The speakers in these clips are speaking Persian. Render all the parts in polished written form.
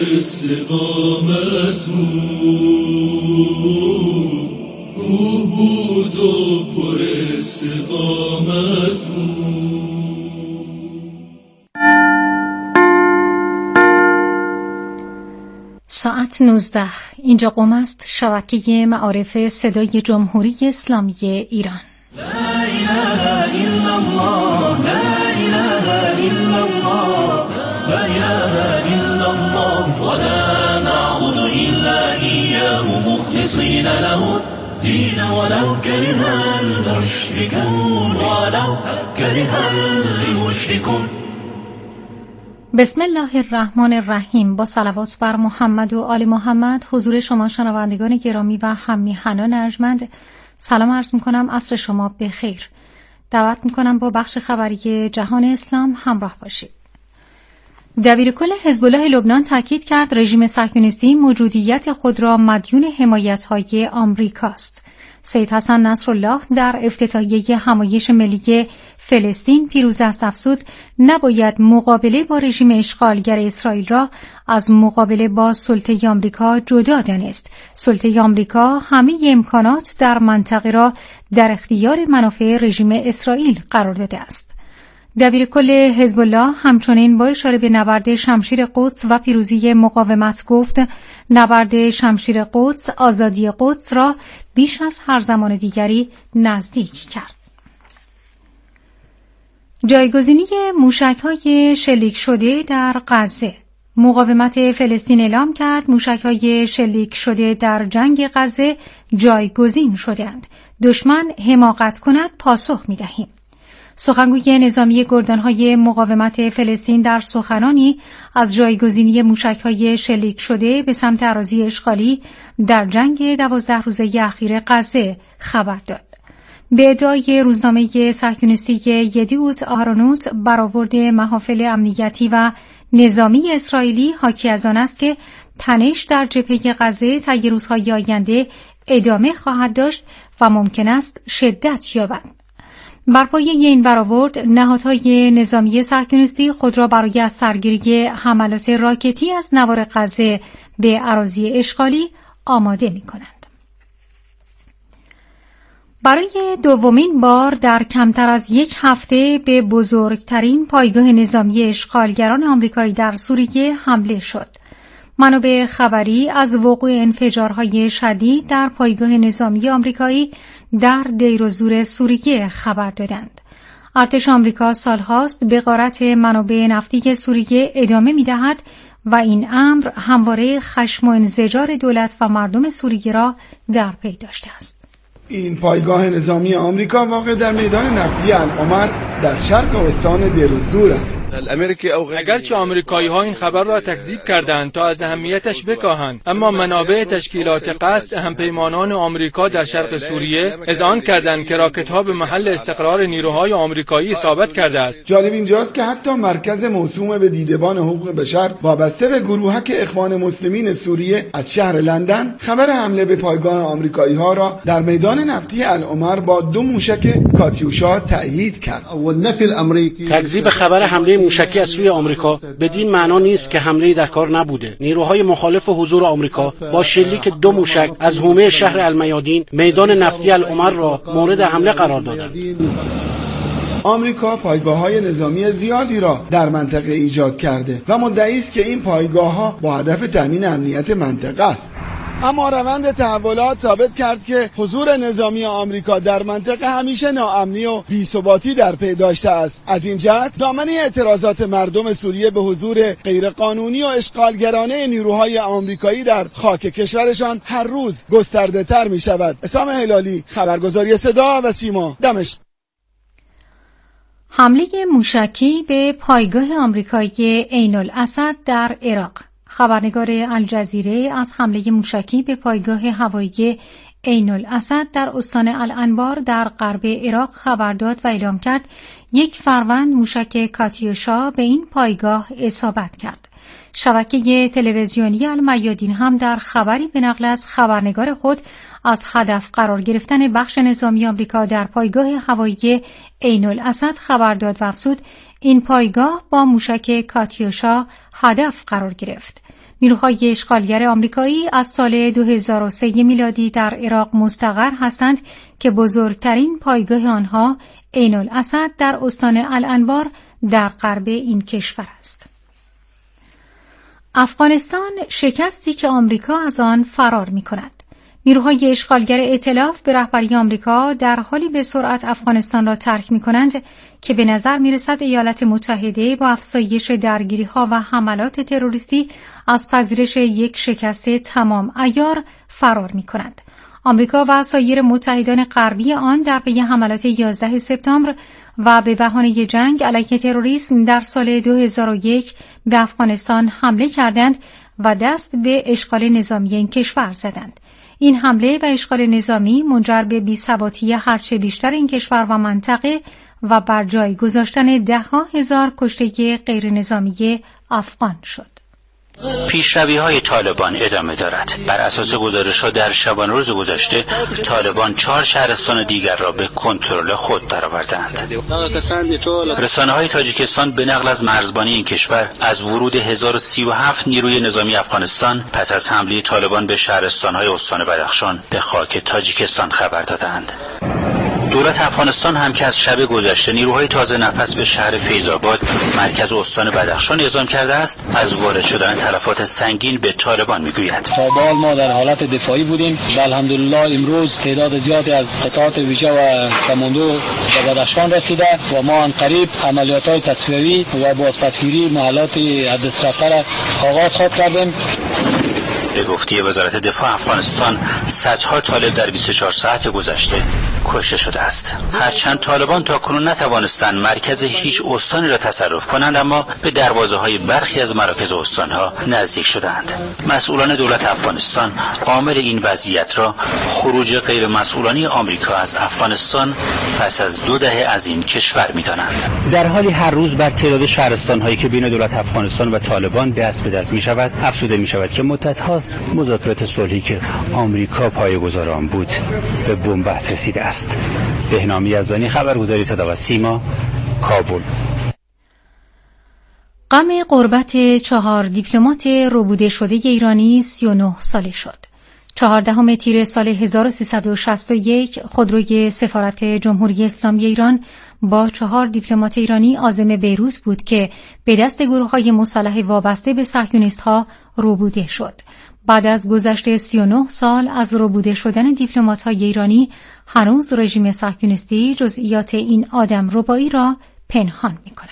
استقامت بود و پر استقامت بود. ساعت 19 اینجا قم است، شبکه معارف صدای جمهوری اسلامی ایران. لا اله الا الله، لا اله الا الله، لا اله الا الله، ولا نعبد الا اياه مخلصين له الدين ولو كره المشركون، ولو كره المشركون. بسم الله الرحمن الرحیم. با صلوات بر محمد و آل محمد حضور شما شنوندگان گرامی و هم میهنان ارجمند سلام عرض میکنم. عصر شما بخیر. دعوت میکنم با بخش خبری جهان اسلام همراه باشید. دبیرکل حزب الله لبنان تاکید کرد رژیم صهیونیستی موجودیت خود را مدیون حمایت‌های آمریکاست. سید حسن نصرالله در افتتاحیه همایش ملی فلسطین پیروز است افزود نباید مقابله با رژیم اشغالگر اسرائیل را از مقابله با سلطه آمریکا جدا دانست. سلطه آمریکا همه امکانات در منطقه را در اختیار منافع رژیم اسرائیل قرار داده است. دبیرکل حزب الله همچنین با اشاره به نبرد شمشیر قدس و پیروزی مقاومت گفت نبرد شمشیر قدس آزادی قدس را بیش از هر زمان دیگری نزدیک کرد. جایگزینی موشک‌های شلیک شده در غزه. مقاومت فلسطین اعلام کرد موشک‌های شلیک شده در جنگ غزه جایگزین شده‌اند. دشمن حماقت کند پاسخ می‌دهیم. سخنگوی نظامی گردانهای مقاومت فلسطین در سخنانی از جایگزینی موشک‌های شلیک شده به سمت اراضی اشغالی در جنگ 12 روزه اخیر غزه خبر داد. به ادعای روزنامه صهیونیستی یدیوت آهرونوت برآورد محافل امنیتی و نظامی اسرائیلی حاکی از آن است که تنش در جبهه غزه طی روزهای آینده ادامه خواهد داشت و ممکن است شدت یابد. بر پایه این برآورد نهادهای نظامی صهیونیستی خود را برای از سرگیری حملات راکتی از نوار غزه به اراضی اشغالی آماده می‌کنند. برای دومین بار در کمتر از یک هفته به بزرگترین پایگاه نظامی اشغالگران آمریکایی در سوریه حمله شد. منابع خبری از وقوع انفجارهای شدید در پایگاه نظامی آمریکایی در دیر و زور سوریه خبر دادند. ارتش آمریکا سالهاست به غارت منابع نفتی سوریه ادامه می‌دهد و این امر همواره خشم و انزجار دولت و مردم سوریه را در پی داشته است. این پایگاه نظامی آمریکا واقع در میدان نفتی العمر در شرق استان دیر الزور است. اگرچه آمریکایی‌ها این خبر را تکذیب کردند تا از اهمیتش بکاهند، اما منابع تشکیلات قصد همپیمانان آمریکا در شرق سوریه اذعان کردند که راکت‌ها به محل استقرار نیروهای آمریکایی اصابت کرده است. جالب اینجاست که حتی مرکز موسوم به دیدبان حقوق بشر وابسته به گروهک اخوان مسلمین سوریه از شهر لندن خبر حمله به پایگاه آمریکایی‌ها را در میدان نفتی العمر با 2 موشک کاتیوشا تأیید کرد. تکذیب خبر حمله موشکی از سوی آمریکا بدین معنا نیست که حمله در کار نبوده. نیروهای مخالف حضور آمریکا با شلیک 2 موشک از حومه شهر المیادین میدان نفتی العمر را مورد حمله قرار دادند. آمریکا پایگاه‌های نظامی زیادی را در منطقه ایجاد کرده و مدعی است که این پایگاه‌ها با هدف تامین امنیت منطقه است. اما روند تحولات ثابت کرد که حضور نظامی آمریکا در منطقه همیشه ناامنی و بی‌ثباتی در پی داشته است. از این جهت دامنه اعتراضات مردم سوریه به حضور غیرقانونی و اشغالگرانه نیروهای آمریکایی در خاک کشورشان هر روز گسترده‌تر می‌شود. اسام هلالی، خبرگزاری صدا و سیما، دمشق. حمله موشکی به پایگاه آمریکایی عین الاسد در عراق. خبرنگار الجزیره از حمله موشکی به پایگاه هوایی عین الاسد در استان الانبار در غرب عراق خبر داد و اعلام کرد 1 فروند موشک کاتیوشا به این پایگاه اصابت کرد. شبکه تلویزیونی المیادین هم در خبری به نقل از خبرنگار خود از هدف قرار گرفتن بخش نظامی آمریکا در پایگاه هوایی عین الاسد خبر داد و افزود این پایگاه با موشک کاتیوشا هدف قرار گرفت. نیروهای اشغالگر آمریکایی از سال 2003 میلادی در عراق مستقر هستند که بزرگترین پایگاه آنها عین الاسد در استان الانبار در غرب این کشور است. افغانستان شکستی که آمریکا از آن فرار می‌کند. نیروهای اشغالگر ائتلاف به رهبری آمریکا در حالی به سرعت افغانستان را ترک می‌کنند که به نظر می‌رسد ایالات متحده با افزایش درگیری‌ها و حملات تروریستی از پذیرش یک شکست تمام عیار فرار می‌کند. آمریکا و سایر متحدان غربی آن در پی حملات 11 سپتامبر و به بهانه جنگ علیه تروریسم در سال 2001 به افغانستان حمله کردند و دست به اشغال نظامی این کشور زدند. این حمله و اشغال نظامی منجر به بی‌ثباتی هرچه بیشتر این کشور و منطقه و بر جای گذاشتن ده‌ها هزار کشته غیر نظامی افغان شد. پیشروی‌های طالبان ادامه دارد. بر اساس گزارش‌ها در شبانه روز گذشته طالبان 4 شهرستان دیگر را به کنترل خود درآوردند. رسانه‌های تاجیکستان به نقل از مرزبانی این کشور از ورود 1037 نیروی نظامی افغانستان پس از حمله طالبان به شهرستان‌های استان بدخشان به خاک تاجیکستان خبر دادند. دولت افغانستان هم که از شب گذشته نیروهای تازه نفس به شهر فیض‌آباد مرکز استان بدخشان اعزام کرده است، از وارد شدن تلفات سنگین به طالبان میگوید. تا به حال ما در حالت دفاعی بودیم و الحمدلله امروز تعداد زیادی از قطعات ویژه و کماندو به بدخشان رسیده و ما ان قریب عملیات‌های تصفیه‌ای و بازپسگیری محلات از دست رفته را آغاز کردیم. به گفته وزارت دفاع افغانستان صدها طالب در 24 ساعت گذشته کشته شده است. هرچند طالبان تاکنون نتوانستند مرکز هیچ استانی را تصرف کنند، اما به دروازه‌های برخی از مراکز استانها نزدیک شدند. مسئولان دولت افغانستان عامل این وضعیت را خروج غیر مسئولانه آمریکا از افغانستان پس از 2 دهه از این کشور می‌دانند. در حالی هر روز بر تعداد شهرستان‌هایی که بین دولت افغانستان و طالبان دست به دست می‌شود افزوده می‌شود که مدت‌ها مذاکرات صلحی که آمریکا پایه‌گذار آن بود به بنبست رسیده است. بهنام یزدانی، خبرگزاری صدا و سیما، کابل. غم غربت 4 دیپلمات ربوده شده ایرانی 39 ساله شد. 14 تیر سال 1361 خودروی سفارت جمهوری اسلامی ایران با 4 دیپلمات ایرانی عازم بیروت بود که به دست گروه‌های مسلح وابسته به صهیونیست‌ها ربوده شد. بعد از گذشت 39 سال از ربوده شدن دیپلمات‌های ایرانی، هنوز رژیم صهیونیستی جزئیات این آدمربایی را پنهان می‌کند.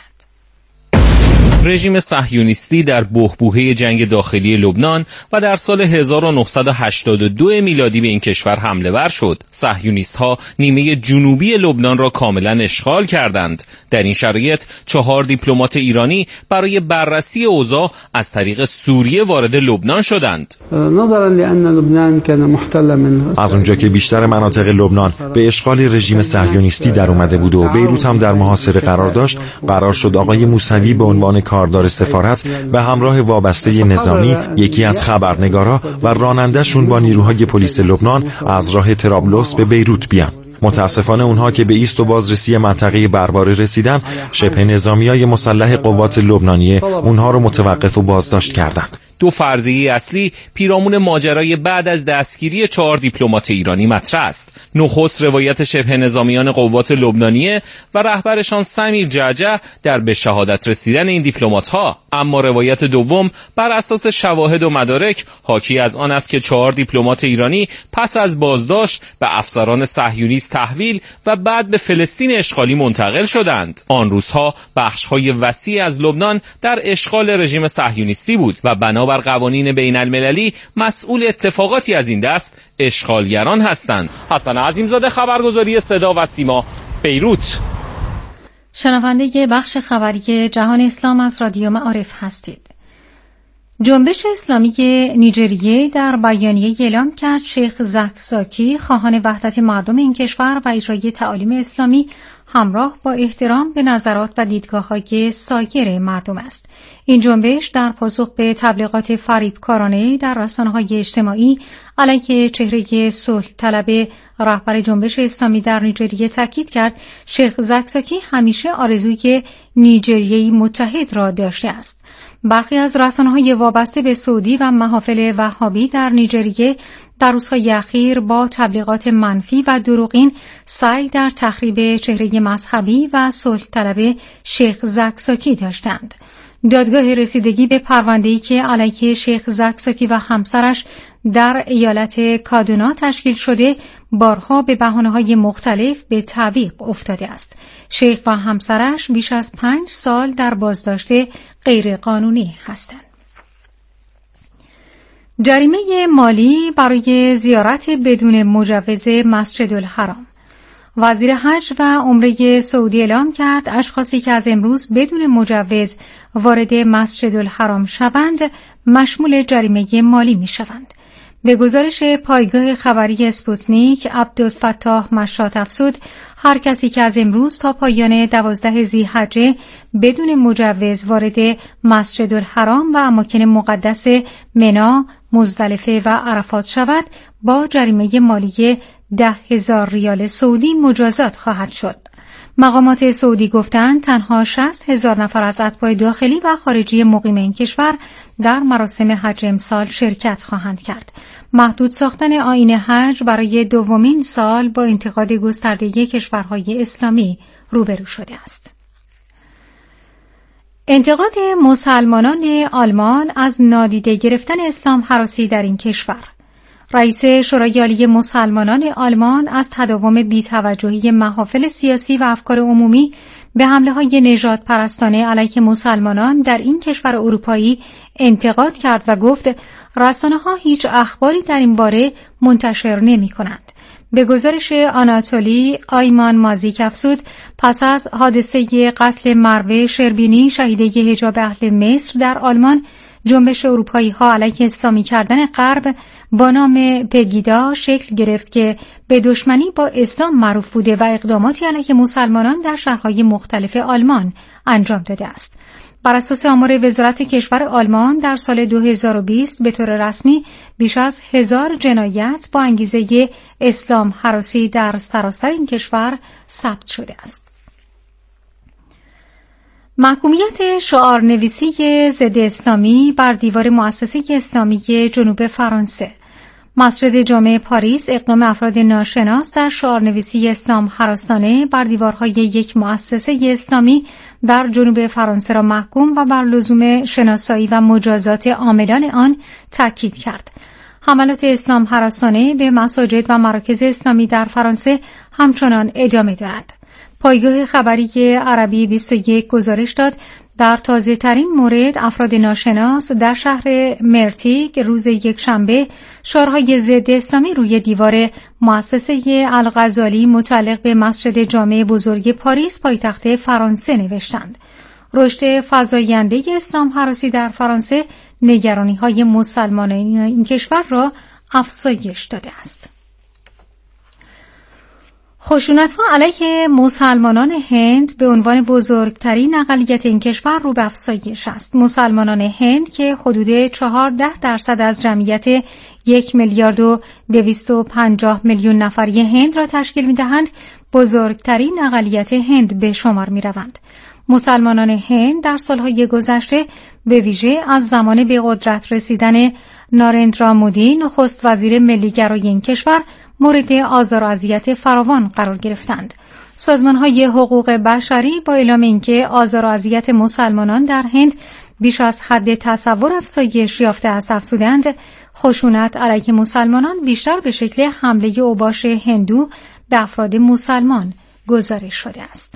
رژیم صهیونیستی در بحبوحه جنگ داخلی لبنان و در سال 1982 میلادی به این کشور حمله ور شد. صهیونیست‌ها نیمه جنوبی لبنان را کاملا اشغال کردند. در این شرایط 4 دیپلمات ایرانی برای بررسی اوضاع از طریق سوریه وارد لبنان شدند. از اونجا که بیشتر مناطق لبنان به اشغال رژیم صهیونیستی در اومده بود و بیروت هم در محاصره قرار داشت، قرار شد آقای موسوی به عنوان کاردار سفارت و همراه وابسته نظامی، یکی از خبرنگارا و راننده‌شون با نیروهای پلیس لبنان از راه طرابلس به بیروت بیان. متاسفانه اونها که به ایست و بازرسی منطقه برباره رسیدن، شبه نظامیای مسلح قوات لبنانیه اونها رو متوقف و بازداشت کردند. 2 فرضیه اصلی پیرامون ماجرای بعد از دستگیری 4 دیپلمات ایرانی مطرح است. نخست روایت شبه نظامیان قوات لبنانیه و رهبرشان سمیر جعجع در به شهادت رسیدن این دیپلمات‌ها، اما روایت دوم بر اساس شواهد و مدارک حاکی از آن است که 4 دیپلمات ایرانی پس از بازداشت به افسران صهیونیست تحویل و بعد به فلسطین اشغالی منتقل شدند. آن روزها بخش‌های وسیع از لبنان در اشغال رژیم صهیونیستی بود و بر قوانین بین المللی مسئول اتفاقاتی از این دست اشغالگران هستند. حسن عظیمزاده، خبرگزاری صدا و سیما، بیروت. شنونده بخش خبری جهان اسلام از رادیو معارف هستید. جنبش اسلامی نیجریه در بیانیه اعلام کرد شیخ زکزاکی خواهان وحدت مردم این کشور و اجرای تعالیم اسلامی همراه با احترام به نظرات و دیدگاه‌های سایر مردم است. این جنبش در پاسخ به تبلیغات فریبکارانه در رسانه‌های اجتماعی علیه چهره صلح طلب رهبر جنبش اسلامی در نیجریه تاکید کرد شیخ زکزاکی همیشه آرزوی نیجریه‌ای متحد را داشته است. برخی از رسانه‌های وابسته به سعودی و محافل وهابی در نیجریه در روزهای اخیر با تبلیغات منفی و دروغین سعی در تخریب چهره مذهبی و صلح طلب شیخ زکزاکی داشتند. دادگاه رسیدگی به پرونده‌ای که علیه شیخ زکزاکی و همسرش در ایالت کادونا تشکیل شده بارها به بهانه‌های مختلف به تعویق افتاده است. شیخ و همسرش بیش از 5 سال در بازداشت غیرقانونی هستند. جریمه مالی برای زیارت بدون مجوز مسجد الحرام. وزیر حج و عمره سعودی اعلام کرد اشخاصی که از امروز بدون مجوز وارد مسجد الحرام شوند مشمول جریمه مالی می شوند. به گزارش پایگاه خبری اسپوتنیک، عبدالفتاح مشات افزود هر کسی که از امروز تا پایان 12 ذی‌حجه بدون مجوز وارد مسجد الحرام و اماکن مقدس منی، مزدلفه و عرفات شود با جریمه مالی 10,000 ریال سعودی مجازات خواهد شد. مقامات سعودی گفتند تنها 60,000 نفر از اتباع داخلی و خارجی مقیم این کشور در مراسم حج امسال شرکت خواهند کرد. محدود ساختن آیین حج برای دومین سال با انتقاد گسترده کشورهای اسلامی روبرو شده است. انتقاد مسلمانان آلمان از نادیده گرفتن اسلام هراسی در این کشور. رئیس شورای عالی مسلمانان آلمان از تداوم بی‌توجهی محافل سیاسی و افکار عمومی به حمله‌های نژاد پرستانه علیه مسلمانان در این کشور اروپایی انتقاد کرد و گفت رسانه‌ها هیچ اخباری در این باره منتشر نمی‌کنند. به گزارش آناتولی آیمان مازیک افزود پس از حادثه قتل مروه شربینی شهیده حجاب اهل مصر در آلمان، جنبش اروپایی‌ها علیه اسلامی کردن غرب با نام پگیدا شکل گرفت که به دشمنی با اسلام معروف بوده و اقداماتی علیه مسلمانان در شهرهای مختلف آلمان انجام داده است. بر اساس آمار وزارت کشور آلمان در سال 2020 به طور رسمی بیش از 1000 جنایت با انگیزه اسلام هراسی در سراسر این کشور ثبت شده است. محکومیت شعارنویسی ضد اسلامی بر دیوار مؤسسه اسلامی جنوب فرانسه. مسجد جامع پاریس اقدام افراد ناشناس در شعارنویسی اسلام هراسانه بر دیوارهای یک مؤسسه اسلامی در جنوب فرانسه را محکوم و بر لزوم شناسایی و مجازات عاملان آن تاکید کرد. حملات اسلام هراسانه به مساجد و مراکز اسلامی در فرانسه همچنان ادامه دارد. پایگاه خبری عربی 21 گزارش داد در تازه ترین مورد افراد ناشناس در شهر مرتیک روز یکشنبه شعارهای ضد اسلامی روی دیوار مؤسسه الغزالی متعلق به مسجد جامع بزرگ پاریس پایتخت فرانسه نوشتند. رشد فزاینده اسلام هراسی در فرانسه نگرانی‌های مسلمانان این کشور را افزایش داده است. خشونت‌ها علیه مسلمانان هند به عنوان بزرگترین اقلیت این کشور رو به افزایش است. مسلمانان هند که حدود 14% از جمعیت 1,250,000,000 نفری هند را تشکیل می‌دهند، بزرگترین اقلیت هند به شمار می‌روند. مسلمانان هند در سالهای گذشته به ویژه از زمان به قدرت رسیدن نارندرا مودی نخست وزیر ملی‌گرای این کشور مورد آزار و اذیت فراوان قرار گرفتند. سازمان‌های حقوق بشری با اعلام اینکه آزار و اذیت مسلمانان در هند بیش از حد تصور افزایش یافته است افزودند خشونت علیه مسلمانان بیشتر به شکل حمله اوباش هندو به افراد مسلمان گزارش شده است.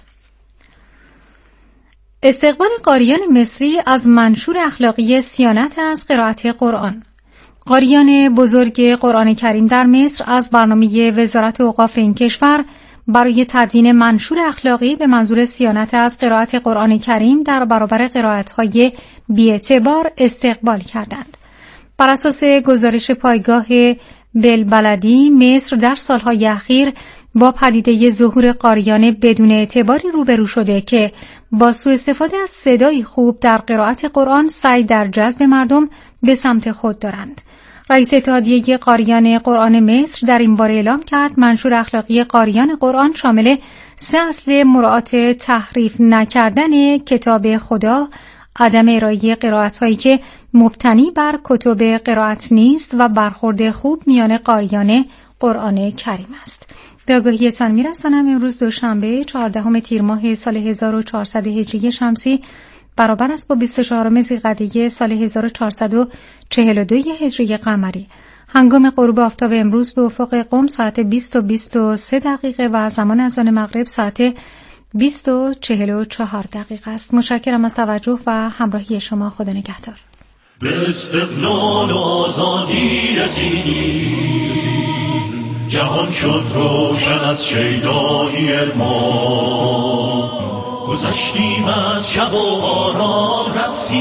استقبال قاریان مصری از منشور اخلاقی صیانت از قرائت قرآن. قاریان بزرگ قرآن کریم در مصر از برنامه وزارت اوقاف این کشور برای تدوین منشور اخلاقی به منظور صیانت از قرائت قرآن کریم در برابر قرائت‌های بی‌اعتبار استقبال کردند. بر اساس گزارش پایگاه بلبلدی، مصر در سالهای اخیر با پدیده ظهور قاریان بدون اعتباری روبرو شده که با سوء استفاده از صدای خوب در قرائت قرآن سعی در جذب مردم به سمت خود دارند. رئیس اتحادیه قاریان قرآن مصر در این باره اعلام کرد منشور اخلاقی قاریان قرآن شامل 3 اصل مراعات تحریف نکردن کتاب خدا، عدم ارائه قرائت‌هایی که مبتنی بر کتب قرائت نیست و برخورد خوب میان قاریان قرآن کریم است. به آگاهیتان میرسانم امروز دوشنبه 14 تیر ماه سال 1400 هجری شمسی برابر است با 24 ذی‌قعده سال 1442 هجری قمری. هنگام غروب آفتاب امروز به افق قم ساعت 20:23 و زمان اذان مغرب ساعت 20:44 است. متشکرم از توجه و همراهی شما. خدا نگهدار. به استقلال و آزادی رسیدیم، جهان شد روشن از شیدایی ارمان، گذشتیم از شب و آرام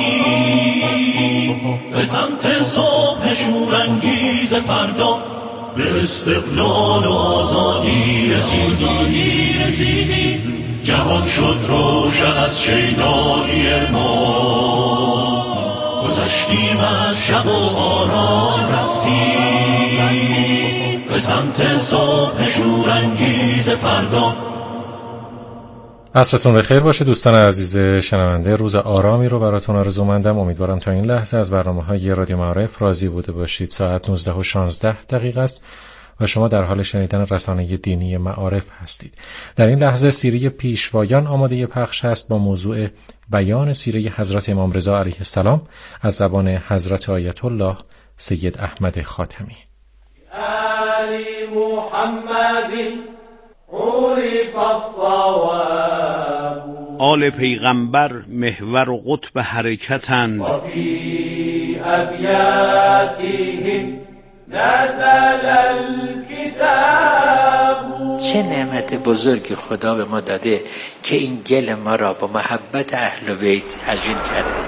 رفتیم به سمت صبح شورانگیز فردا. به استقلال و آزادی رسیدیم، جهان شد روشن از شیدایی ارمان، گذشتیم از شب و آرام رفتیم به سمت صبح شورانگیز فردا. عصرتون بخیر باشه دوستان عزیز شنونده. روز آرامی رو براتون آرزومندم. امیدوارم تا این لحظه از برنامه‌های رادیو معارف راضی بوده باشید. ساعت 19:16 است و شما در حال شنیدن رسانه دینی معارف هستید. در این لحظه سیره پیشوایان آماده پخش است با موضوع بیان سیره حضرت امام رضا علیه السلام از زبان حضرت آیت الله سید احمد خاتمی. آل محمد عرف الصواب. آل پیغمبر محور و قطب حرکتند. و فی ابیاتهم نزل الکتاب. چه نعمت بزرگی خدا به ما داده که این گل ما را با محبت اهل بیت عجین کرده.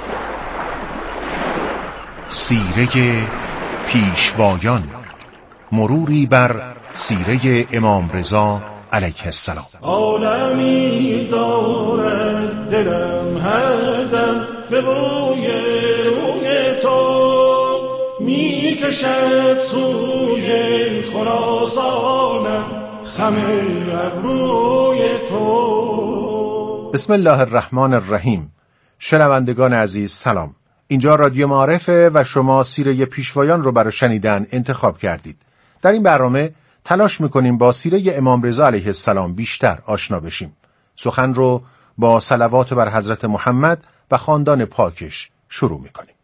سیره پیشوایان، مروری بر سیره امام رضا علیه السلام. عالمی دارد دلم هر دم به بوی روی تو، می کشد سوی خراسانم خم ابروی تو. بسم الله الرحمن الرحیم. شنوندگان عزیز سلام. اینجا رادیو معارفه و شما سیره پیشوایان رو برای شنیدن انتخاب کردید. در این برنامه تلاش میکنیم با سیره امام رضا علیه السلام بیشتر آشنا بشیم. سخن رو با صلوات بر حضرت محمد و خاندان پاکش شروع میکنیم.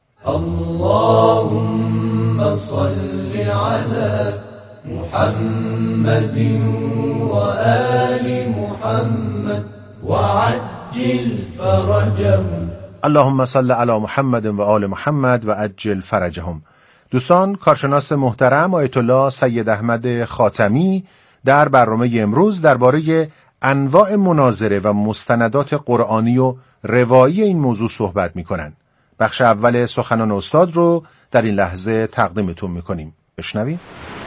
اللهم صل علی محمد و آل محمد و عجل فرجهم. اللهم صل علی محمد و آل محمد و عجل فرجهم. دوستان، کارشناس محترم آیت الله سید احمد خاتمی در برنامه امروز درباره انواع مناظره و مستندات قرآنی و روایی این موضوع صحبت می‌کنند. بخش اول سخنان استاد رو در این لحظه تقدیمتون می‌کنیم. بشنوید.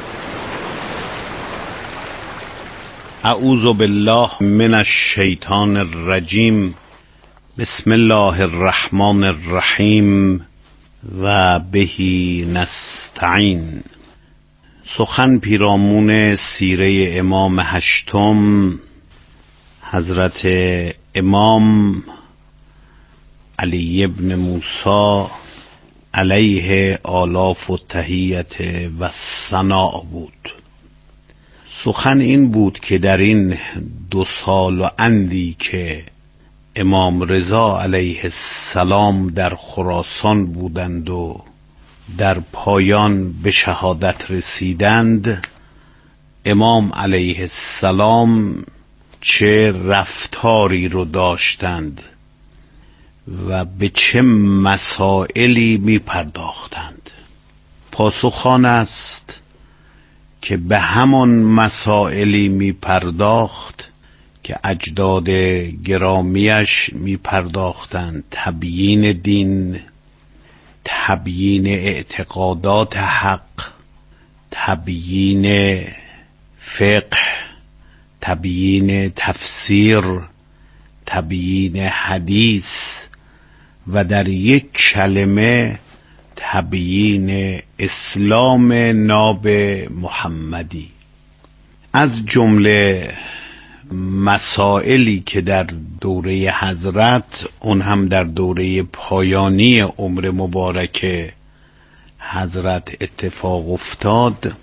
اعوذ بالله من الشیطان الرجیم. بسم الله الرحمن الرحیم و بهی نستعین. سخن پیرامون سیره امام هشتم حضرت امام علی ابن موسی علیه آلاف و تحیت و ثنا بود. سخن این بود که در این 2 سال و اندی که امام رضا علیه السلام در خراسان بودند و در پایان به شهادت رسیدند، امام علیه السلام چه رفتاری رو داشتند و به چه مسائلی می پرداختند. پاسخ آن است که به همان مسائلی می پرداخت که اجداد گرامیش می پرداختند: تبیین دین، تبیین اعتقادات حق، تبیین فقه، تبیین تفسیر، تبیین حدیث و در یک کلمه تبیین اسلام ناب محمدی. از جمله مسائلی که در دوره حضرت، اون هم در دوره پایانی عمر مبارک حضرت اتفاق افتاد،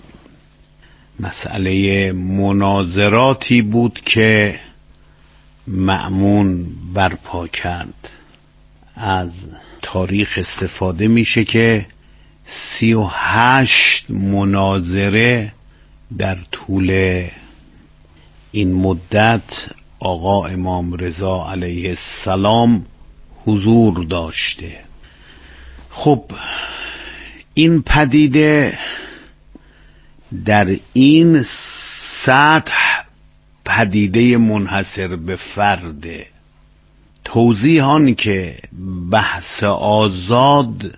مسئله مناظراتی بود که مأمون برپا کرد. از تاریخ استفاده میشه که 38 مناظره در طول این مدت آقا امام رضا علیه السلام حضور داشته. خب این پدیده در این سطح پدیده منحصر به فرده. توضیح آن که بحث آزاد،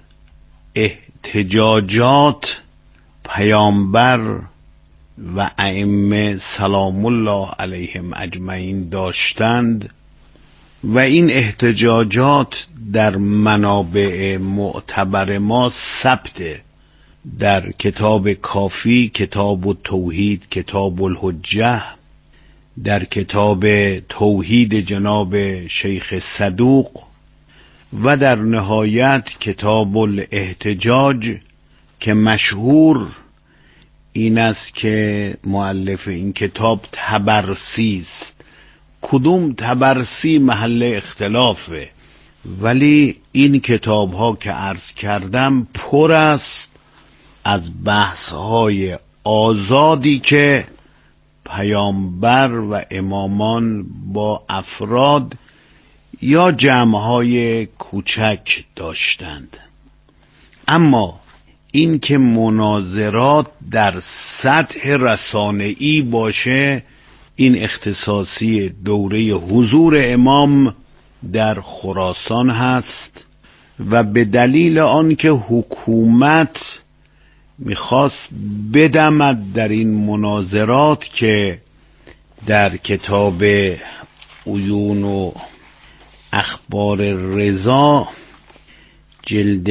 احتجاجات پیامبر و ائمه سلام الله علیهم اجمعین داشتند و این احتجاجات در منابع معتبر ما ثبته. در کتاب کافی، کتاب التوحید، کتاب الحجه، در کتاب توحید جناب شیخ صدوق و در نهایت کتاب الاحتجاج که مشهور این است که مؤلف این کتاب طبرسی است. کدوم طبرسی محل اختلافه، ولی این کتاب ها که عرض کردم پر است از بحث های آزادی که پیامبر و امامان با افراد یا جمعهای کوچک داشتند. اما این که مناظرات در سطح رسانه‌ای باشه، این اختصاصی دوره حضور امام در خراسان هست و به دلیل آنکه حکومت میخواست بدمد در این مناظرات که در کتاب عیون و اخبار رضا جلد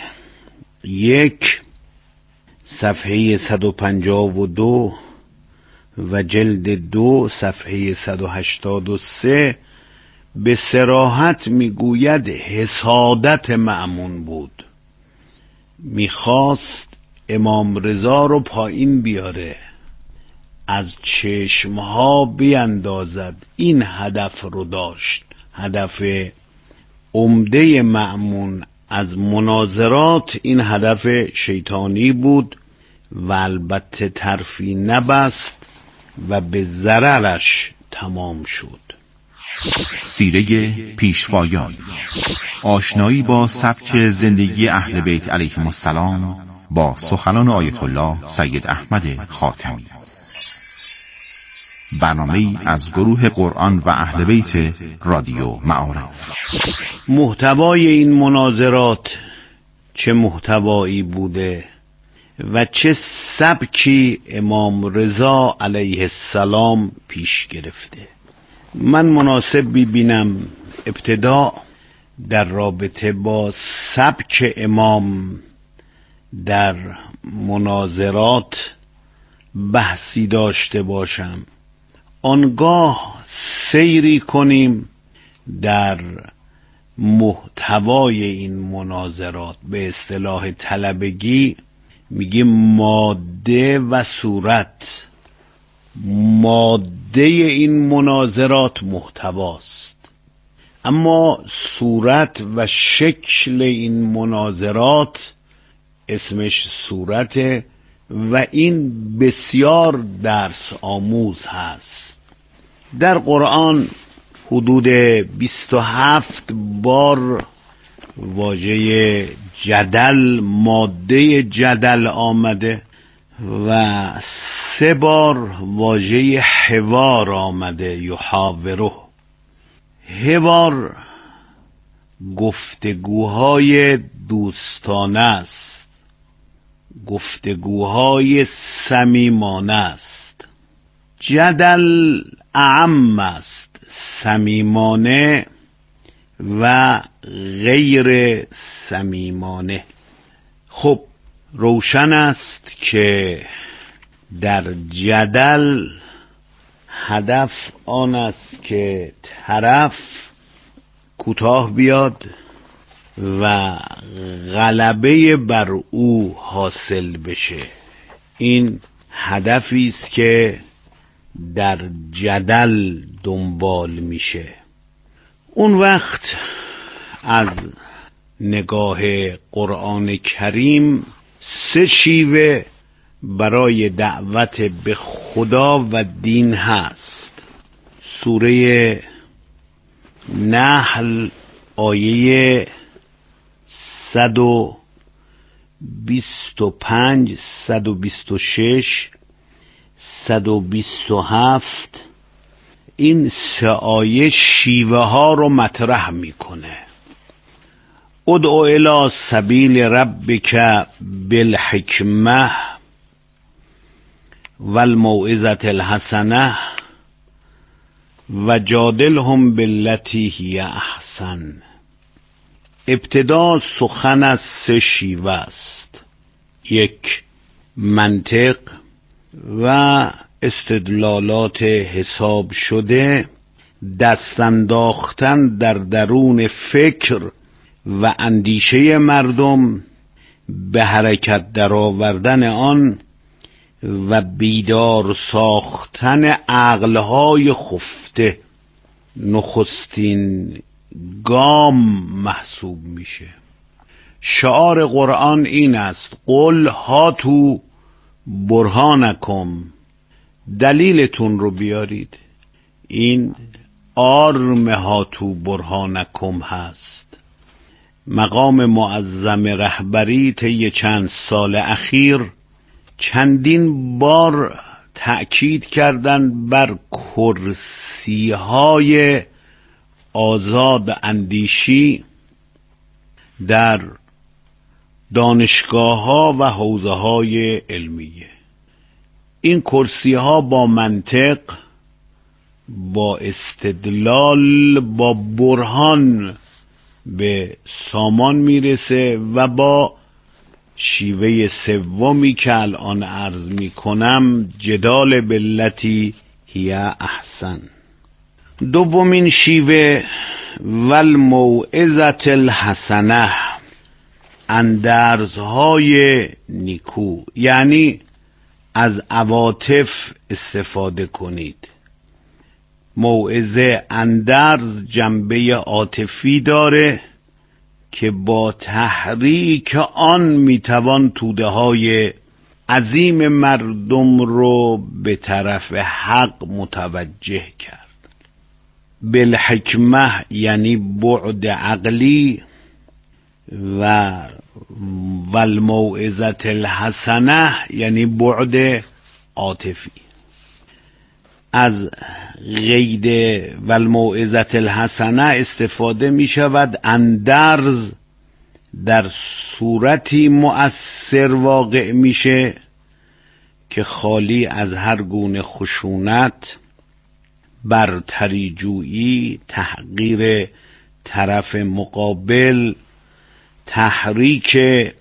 1 صفحه 152 و جلد 2 صفحه 183 به صراحت میگوید حسادت مأمون بود. میخواست امام رضا رو پایین بیاره، از چشمها بیندازد. این هدف رو داشت. هدف عمده مأمون از مناظرات این هدف شیطانی بود و البته طرفی نبست و به ضررش تمام شد. سیره پیشوایان، آشنایی با سبک زندگی اهل بیت علیهم السلام با سخنان آیت الله سید احمد خاتمی. برنامه‌ای از گروه قرآن و اهل بیت رادیو معارف. محتوای این مناظرات چه محتوایی بوده و چه سبکی امام رضا علیه السلام پیش گرفته. من مناسب ببینم ابتدا در رابطه با سبک امام در مناظرات بحثی داشته باشم، آنگاه سیری کنیم در محتوای این مناظرات. به اصطلاح طلبگی میگیم ماده و صورت. ماده این مناظرات محتواست، اما صورت و شکل این مناظرات اسمش صورته و این بسیار درس آموز هست. در قرآن حدود 27 بار واژه جدل، ماده جدل آمده و 3 بار واژه حوار آمده، یحاوره. حوار گفتگوهای دوستانه است، گفتگوهای صمیمانه است. جدل اعم است، صمیمانه و غیر صمیمانه. خب روشن است که در جدل هدف آن است که طرف کوتاه بیاد و غلبه بر او حاصل بشه. این هدفی است که در جدل دنبال میشه. اون وقت از نگاه قرآن کریم 3 شیوه برای دعوت به خدا و دین هست. سوره نحل آیه 125 126 127 این 3 آیه شیوه ها رو مطرح میکنه. ادعو الی سبیل ربک بالحکمه والموعظة الحسنه و جادلهم بالتی هی احسن. ابتدا سخن از 3 شیوه است. 1 منطق و استدلالات حساب شده، دست انداختن در درون فکر و اندیشه مردم، به حرکت درآوردن آن و بیدار ساختن عقلهای خفته نخستین گام محسوب میشه. شعار قرآن این است: قل هاتوا برهانکم، دلیلتون رو بیارید. این آرم هاتوا برهانکم هست. مقام معظم رهبری طی چند سال اخیر چندین بار تأکید کردن بر کرسی‌های آزاد اندیشی در دانشگاه‌ها و حوزه‌های علمیه. این کرسی‌ها با منطق، با استدلال، با برهان به سامان میرسه و با شیوه سومی که الان عرض میکنم، جدال بالتی هی احسن. دومین شیوه والموعظة الحسنه، اندرزهای نیکو، یعنی از عواطف استفاده کنید. موعظه، اندرز جنبه عاطفی داره که با تحریک آن میتوان توده های عظیم مردم رو به طرف حق متوجه کرد. بالحکمه یعنی بعد عقلی و والموعظة الحسنه یعنی بعد عاطفی. از قید والموعظة الحسنه استفاده می شود اندرز در صورتی مؤثر واقع میشه که خالی از هر گونه خشونت، برتری جویی، تحقیر طرف مقابل، تحریک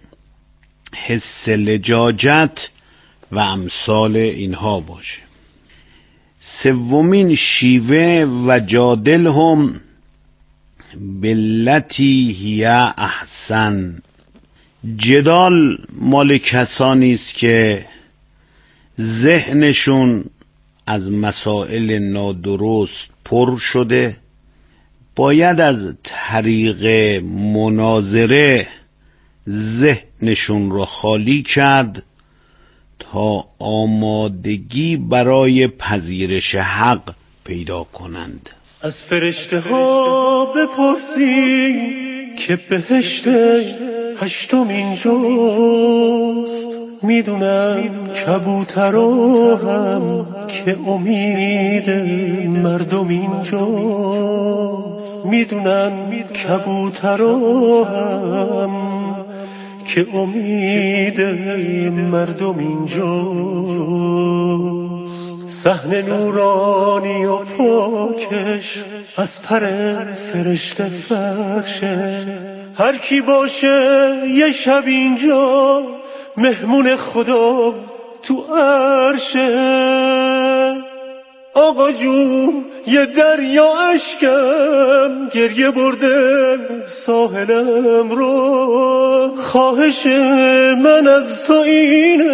حس لجاجت و امثال اینها باشه. سومین شیوه و جادلهم بالتی هی احسن. جدال مال کسانی است که ذهنشون از مسائل نادرست پر شده. باید از طریق مناظره ذهنشون رو خالی کرد تا آمادگی برای پذیرش حق پیدا کنند. از فرشته ها بپرسی که بهشت 8 اینجاست. میدونم کبوترها هم که امید مردم اینجاست. میدونم کبوترها هم که امید مردم اینجاست. صحن نورانی و پاکش از پر فرشته فرشه. هر کی باشه یه شب اینجا مهمون خدا تو عرشه. آقا جون یه دریا اشکم گریه برده ساحلم رو، خواهش من از تو اینه